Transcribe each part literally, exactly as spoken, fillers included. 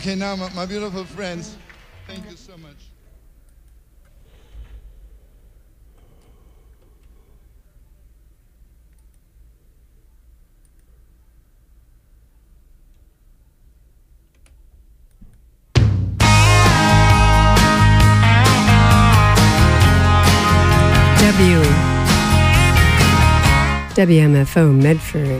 Okay, now my, my beautiful friends, thank you so much. W W M F O Medford.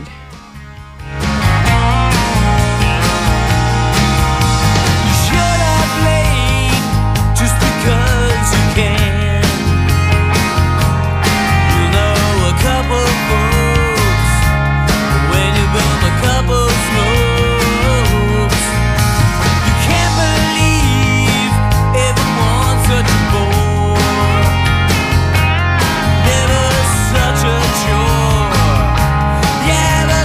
Yeah,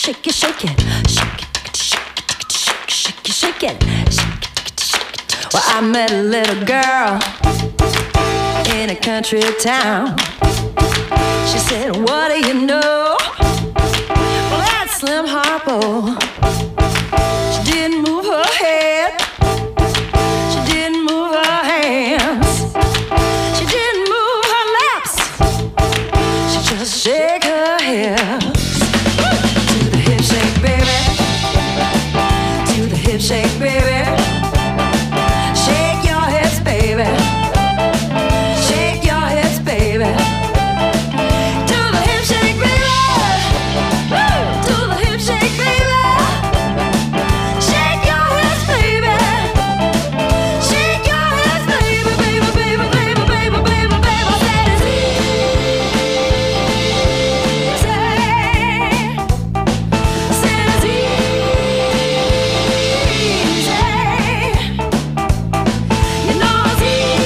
shake it, shake it, shake it, shake it, shake it, shake it, shake it. Well, I met a little girl in a country town. She said, what do you know? Well, that's Slim Harpo. She didn't move her head. She didn't move her hands. She didn't move her lips. She just shake her hips. To the hip shake, baby. To the hip shake, baby. Shake your hips, baby. Shake your hips, baby. To the hip shake, baby. Woo! To the hip shake, baby. Shake your hips, baby. Shake your hips, baby, baby, baby, baby, baby, baby, baby. That is easy. That is easy. You know it's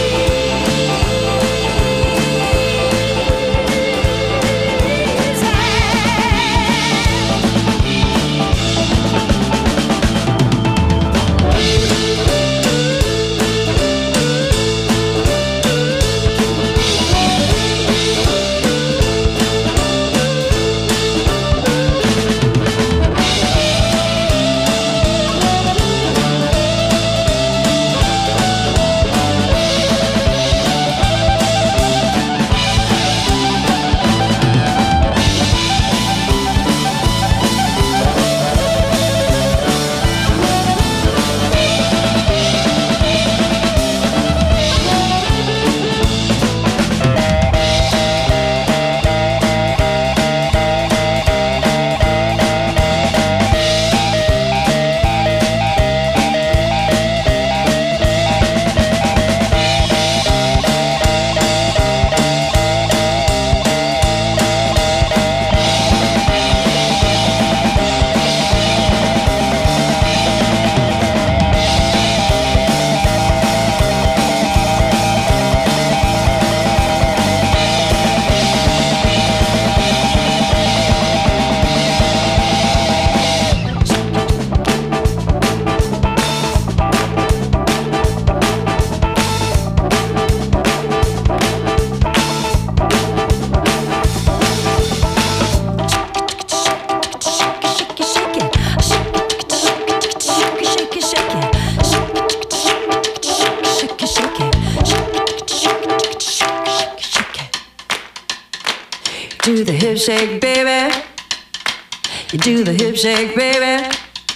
do the hip shake, baby. You do the hip shake, baby.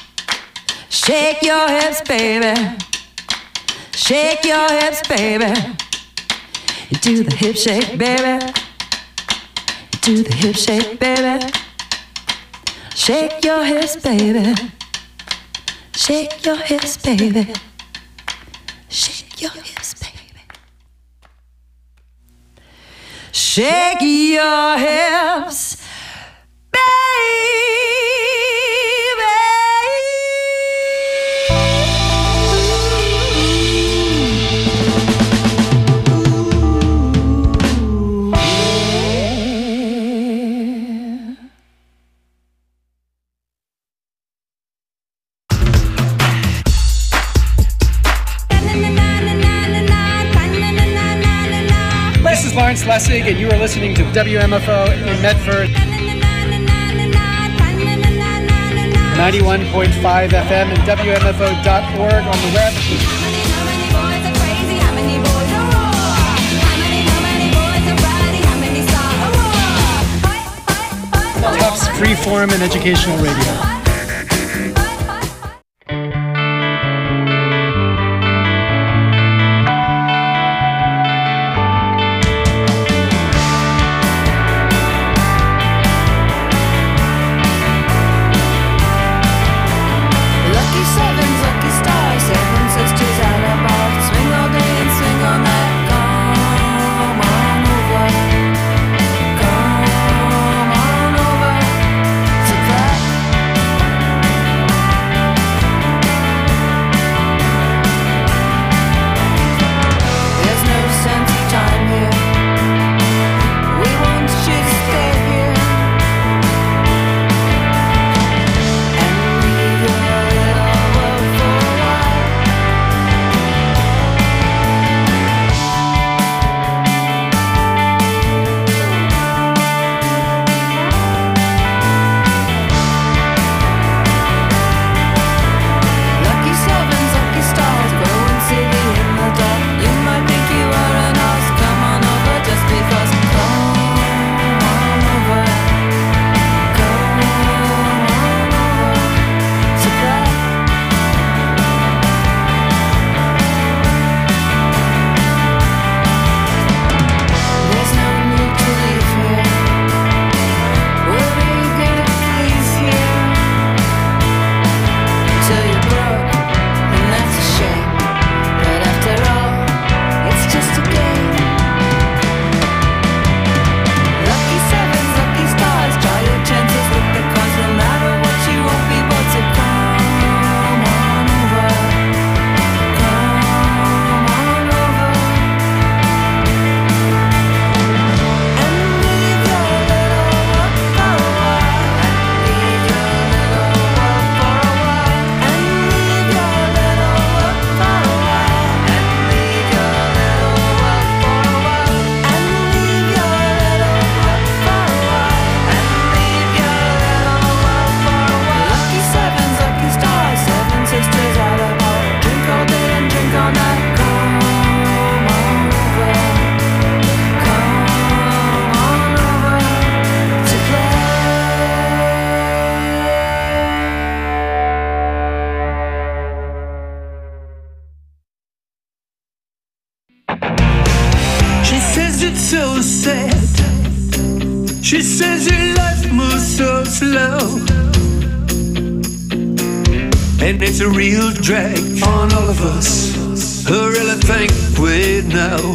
Shake your hips, baby. Shake your hips, baby. You do the hip shake, baby. You do the hip shake, baby. Shake your hips, baby. Shake your hips, baby. Shake your hips, baby. Shake your hips, This is Lawrence Lessig, and you are listening to W M F O in Medford. ninety-one point five F M and W M F O dot org on the web. Tufts Freeform and Educational Radio. Come on over to that She says your life moves so slow, and it's a real drag on all of us. I really think we know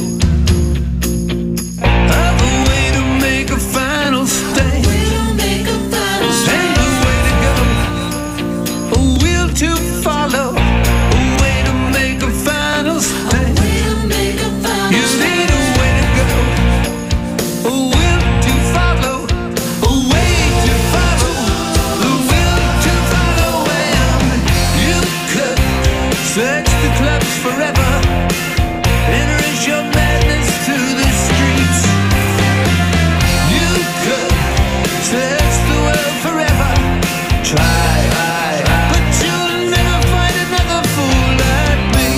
of a way to make a final stand, and a way to go, a will to follow, a way to make a final stand. You need a way to go, a will to follow, a way to follow, a will to follow. And you could search the clubs forever, entering your madness to the streets. You could search the world forever, try, but you'll never find another fool like me.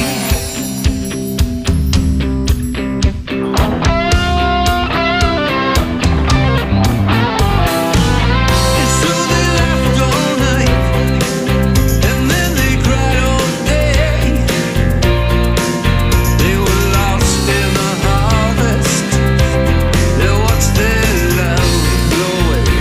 And so they laughed all night, and then they cried all day. They were lost in the harvest, they watched their love blow away.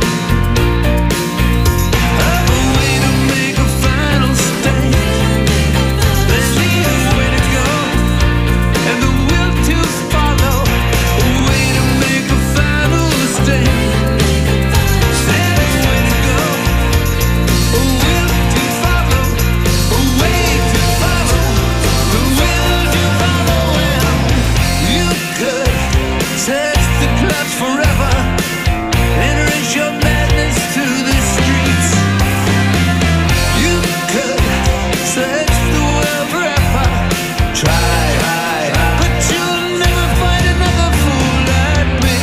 Have a way to make a final stand, they need a way to go, and the will to follow, a way to make a final stand. And a way to go, a will to follow, a way to follow, the will to follow. And you could search the clubs forever, entering your madness to the streets. You could search the world forever, try, but you'll never find another fool like me,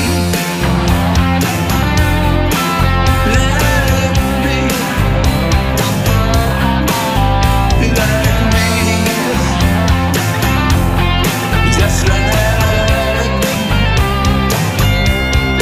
like me, like me, just like me.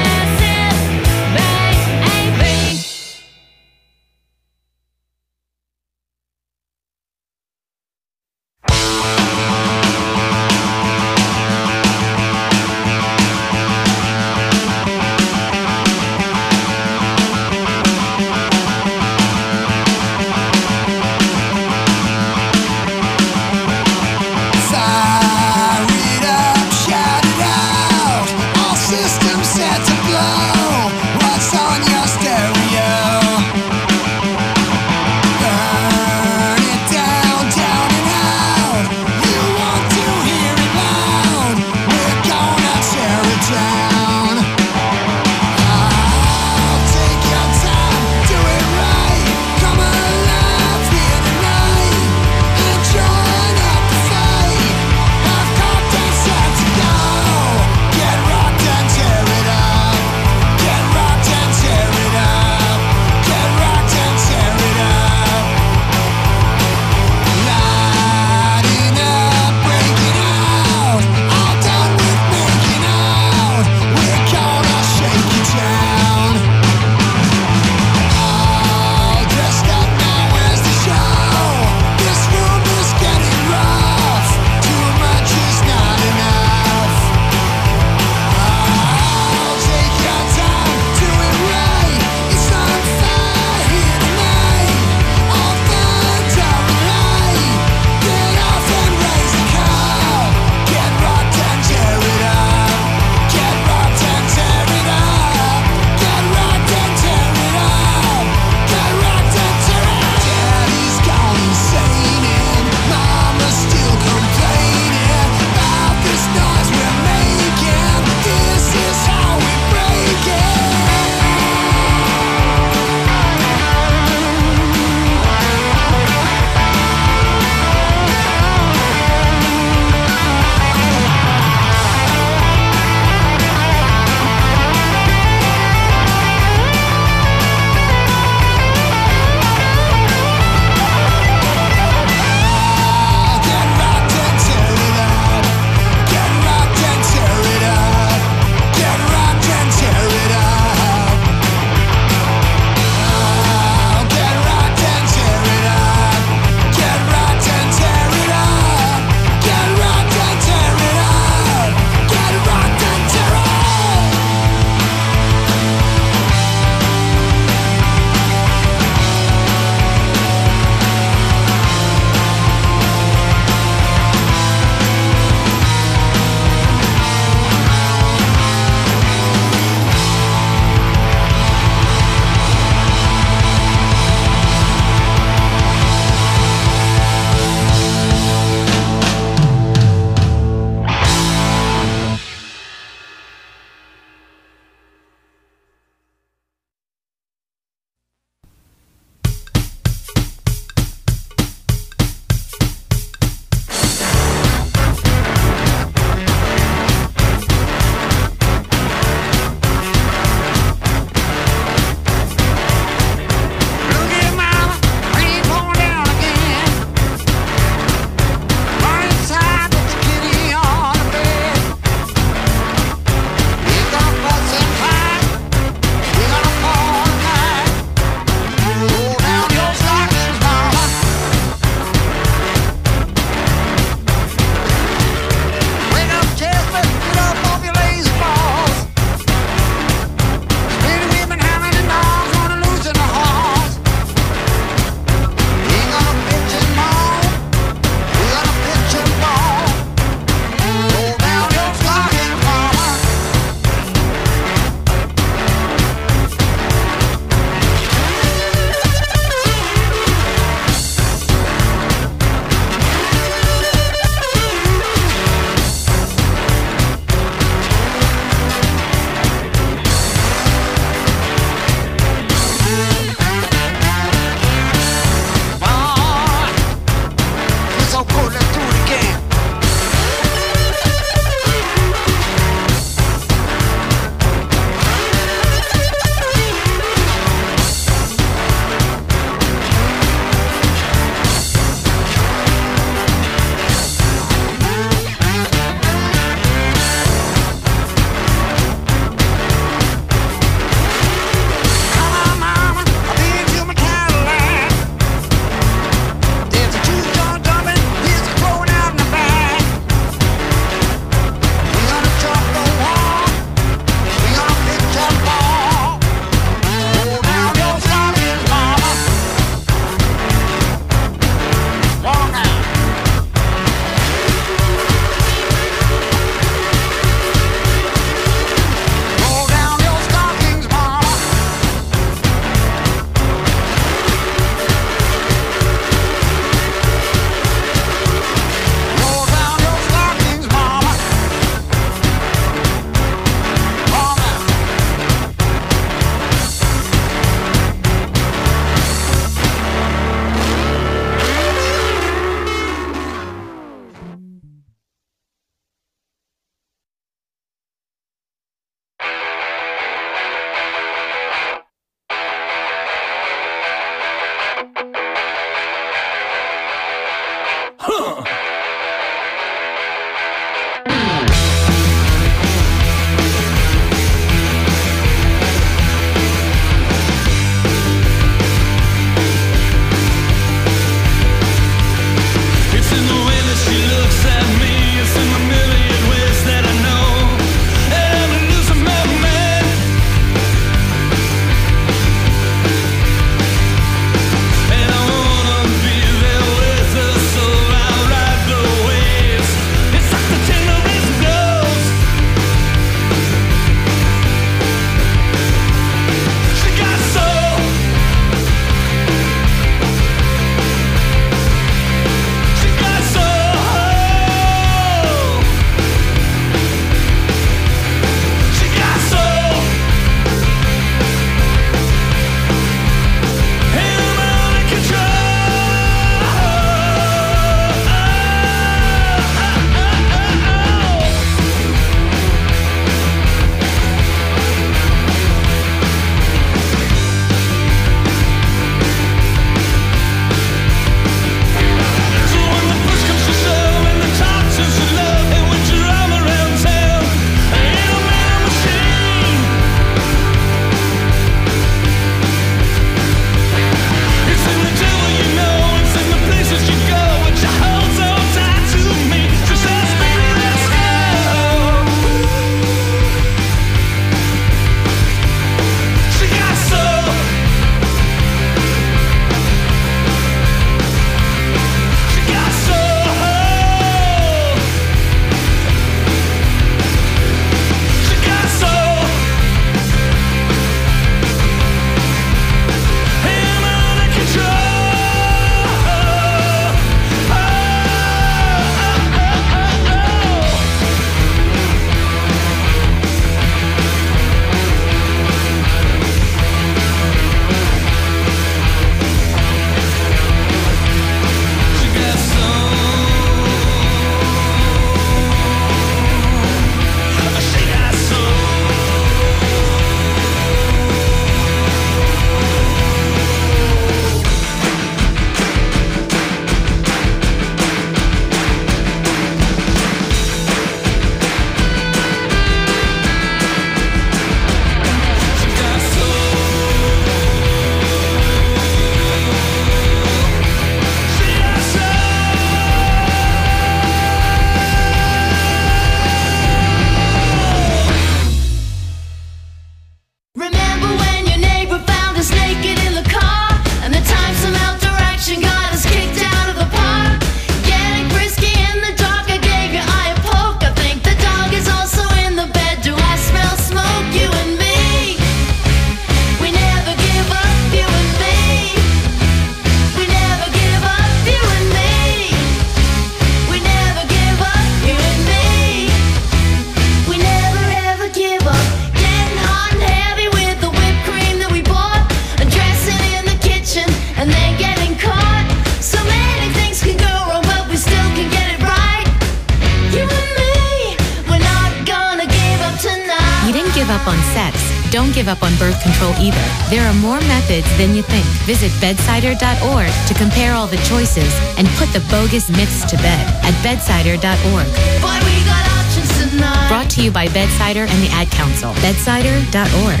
give up on birth control either. There are more methods than you think. Visit bedsider dot org to compare all the choices and put the bogus myths to bed at bedsider dot org. Boy, we got options tonight. Brought to you by Bedsider and the Ad Council. bedsider dot org.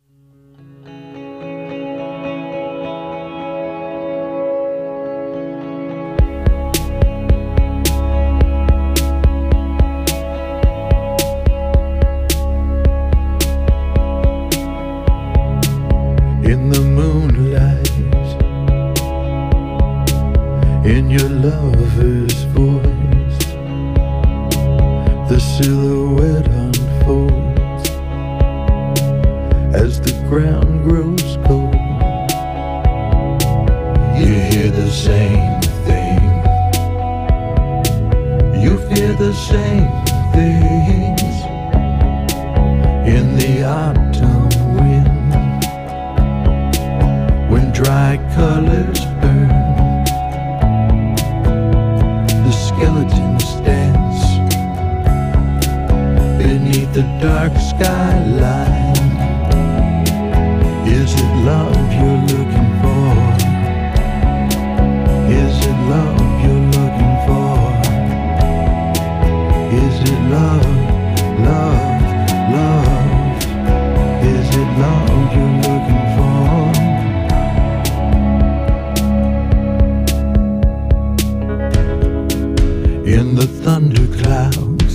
In the moonlight, in your lover's voice, the silhouette unfolds as the ground grows cold. You hear the same thing, you fear the same things in the autumn wind. When dry colors burn, the skeletons dance beneath the dark skyline. Is it love you're looking for? Is it love you're looking for? Is it love, love, love? Is it love you're looking for? In the thunderclouds,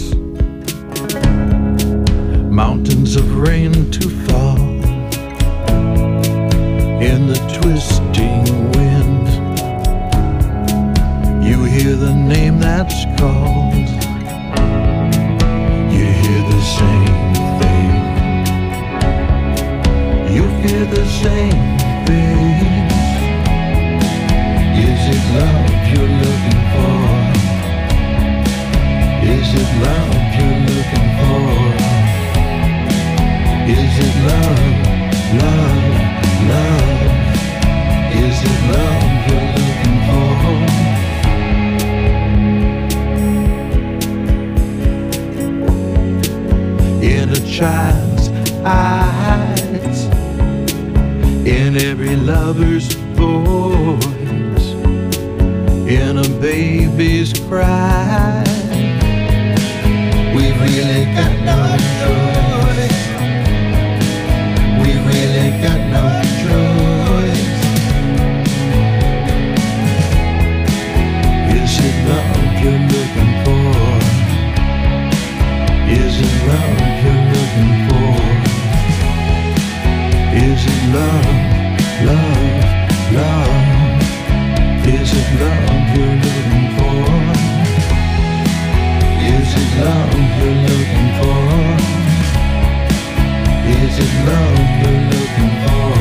mountains of rain to fall. In the twisting wind, you hear the name that's called. You hear the same thing, you fear the same things. Is it love you're looking for? Is it love you're looking for? Is it love, love, love? Is it love you're looking for? In a child's eyes, in every lover's voice, in a baby's cry, we've really got no choice. We've really got no choice. Is it love you're looking for? Is it love you're looking for? Is it love, love, love? Is it love you're looking for? Is it love you're looking for? Is it love you're looking for?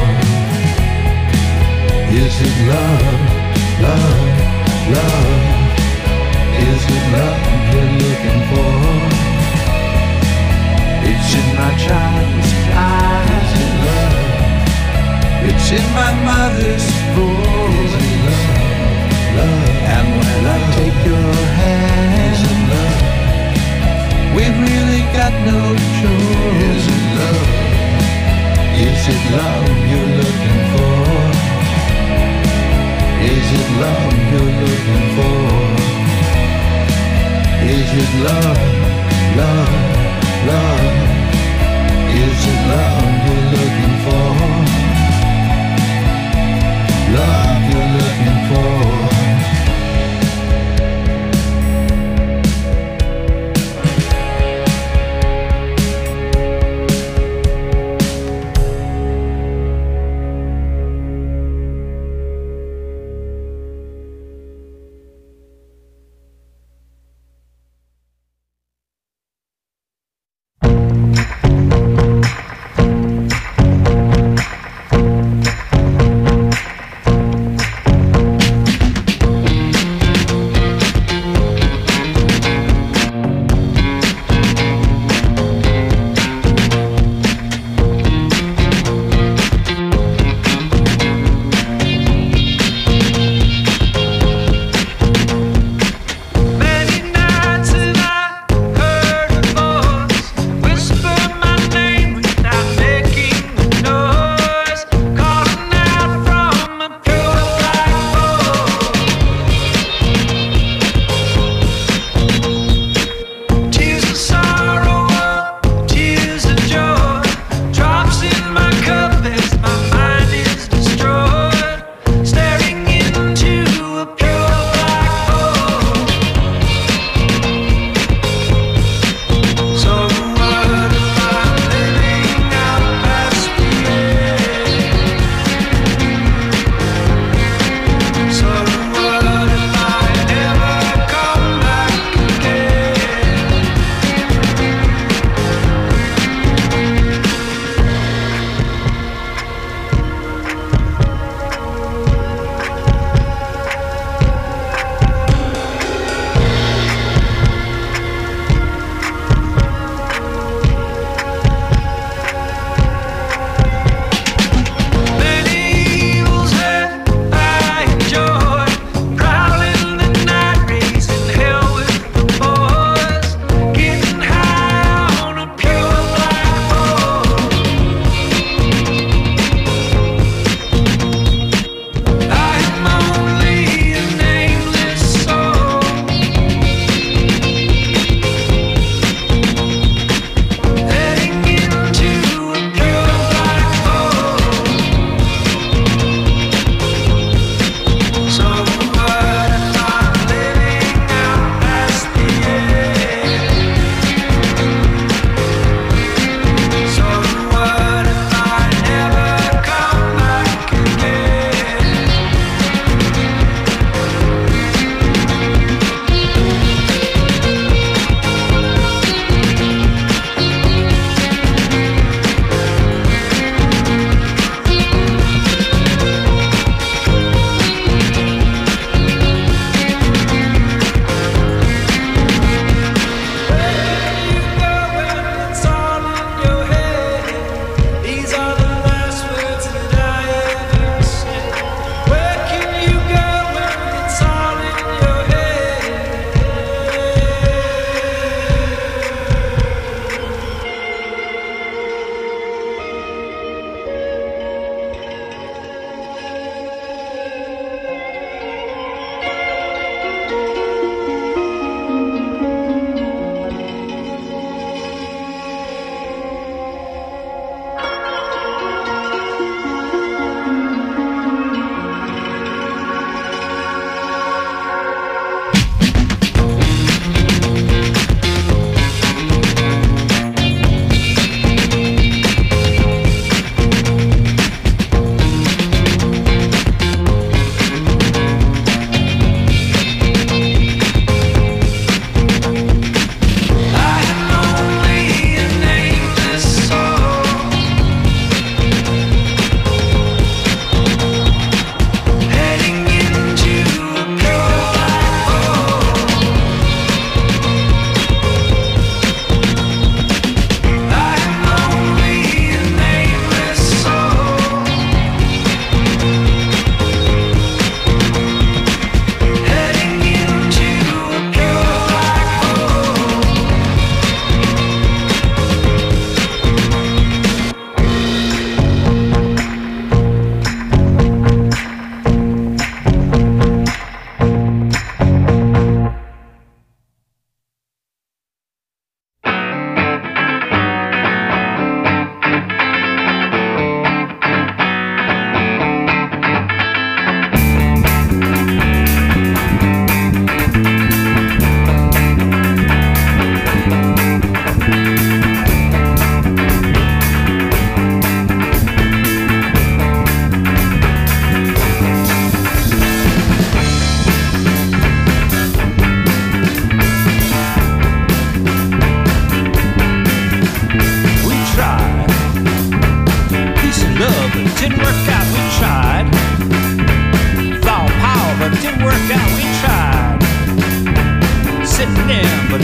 Is it love, love, love? Is it love you're looking for? It's in my child's eyes. Is it love? It's in my mother's voice. Is it love, love? And when I take your hand, is it love? We've really got no choice. Is it love? Is it love you're looking for? Is it love you're looking for? Is it love, love, love? Is it love you're looking for? Love you're looking for?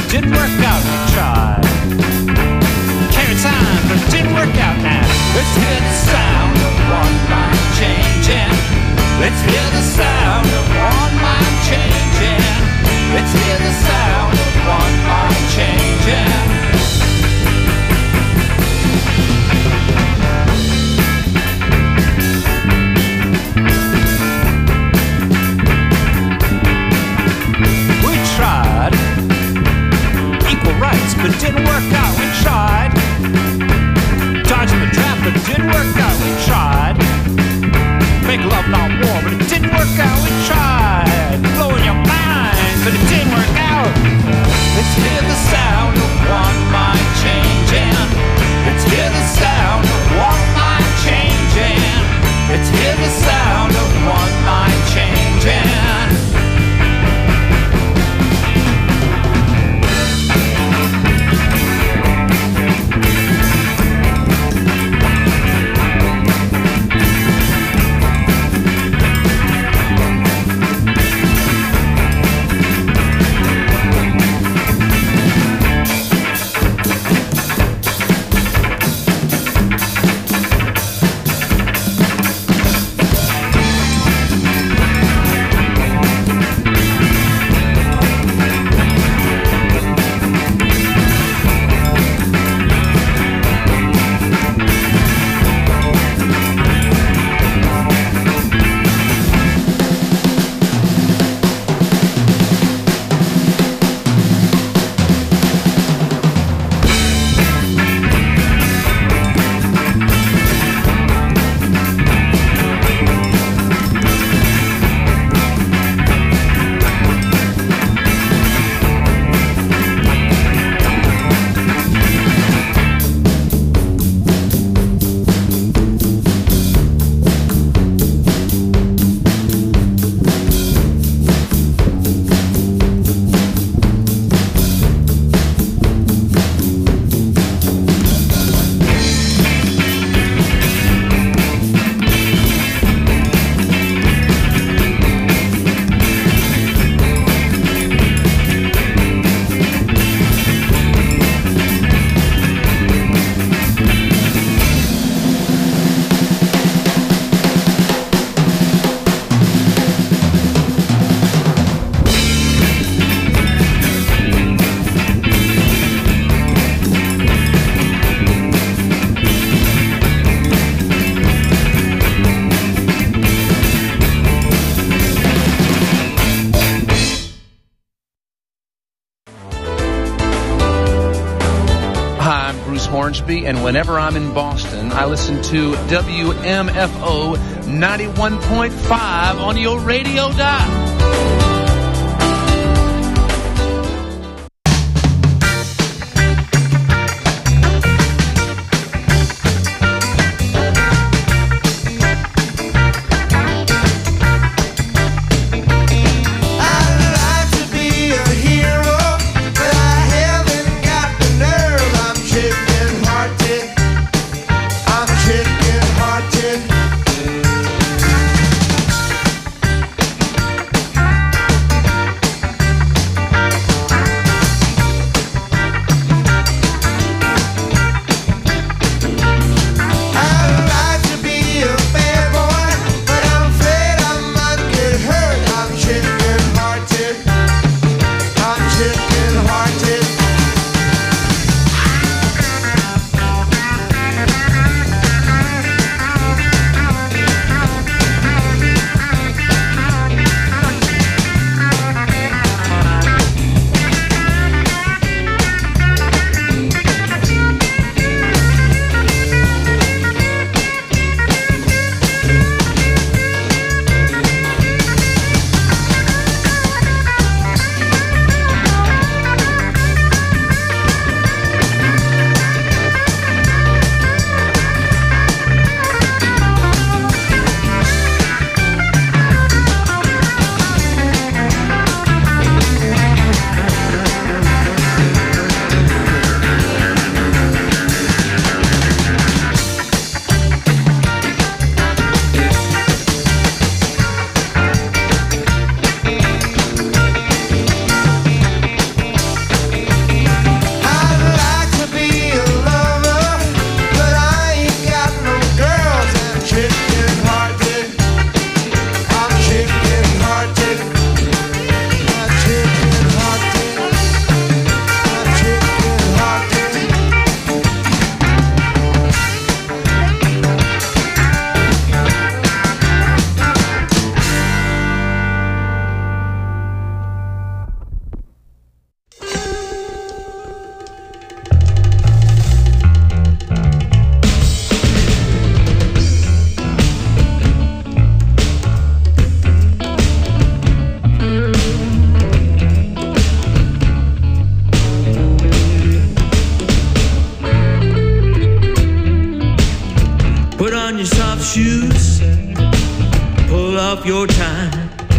didn't work out. We tried. Carry time, but it didn't work out now. Let's hear the sound of one mind changing. Let's hear the sound of one mind changing. Let's hear the sound of one mind changing. We tried equal rights, but it didn't work out. We tried dodging the trap, but it didn't work out. We tried make love, not war, but it didn't work out. We tried blowing your mind, but it didn't work out. Let's hear the sound of one mind changing. Let's hear the sound of one mind changing. Let's hear the sound of one mind changing. Hornsby, and whenever I'm in Boston, I listen to W M F O ninety-one point five on your radio dial. Hearted. off your tie,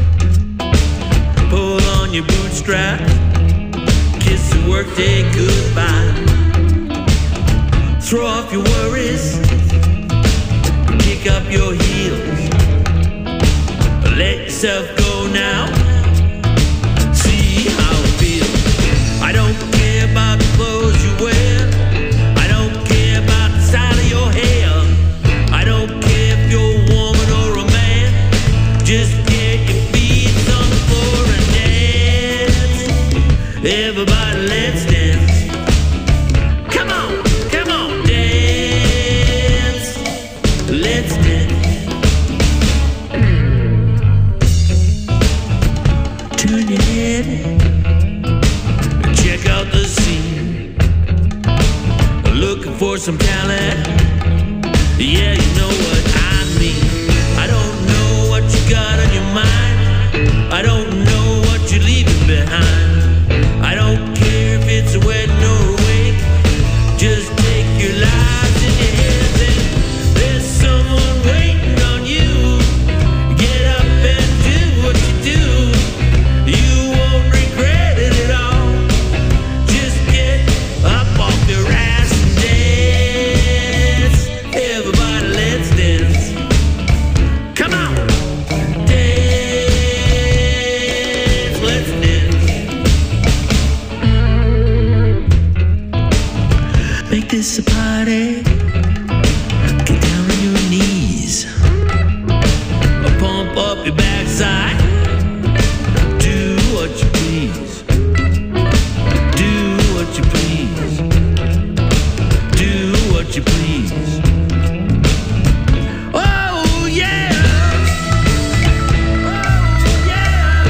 pull on your bootstraps, kiss the workday goodbye, throw off your worries, kick up your heels, let yourself go now, see how it feels. I don't care about the clothes you wear, I don't care about the style of your hair, I don't care if you're a woman or a man, just get your feet on the floor and dance. Everybody, let's dance. Come on, come on, dance. Let's dance. Turn your head, check out the scene. Looking for some talent, yeah, you know what I mean. I don't know what you got on your mind, I don't know what you're leaving behind. I don't care if it's a wedding or a wake, just take your lives in your hands and there's someone waiting on you. Get up and do what you do, you won't regret it at all. Just get up off your ass and dance. Everybody, let's dance. Come on, dance, let's dance. Make this a party. Get down on your knees, pump up your backside. Do what you please. Do what you please. Do what you please. Oh yeah. Oh yeah.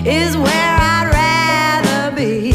is where I'd rather be.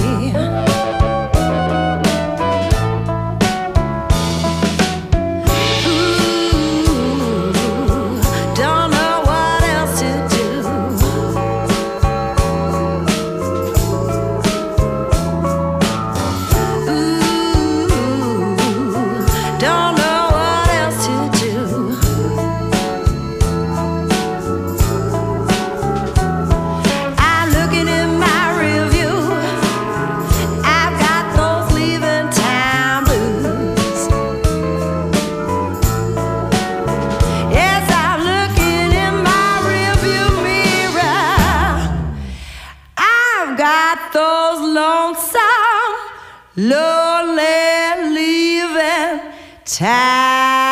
Lonely leaving time.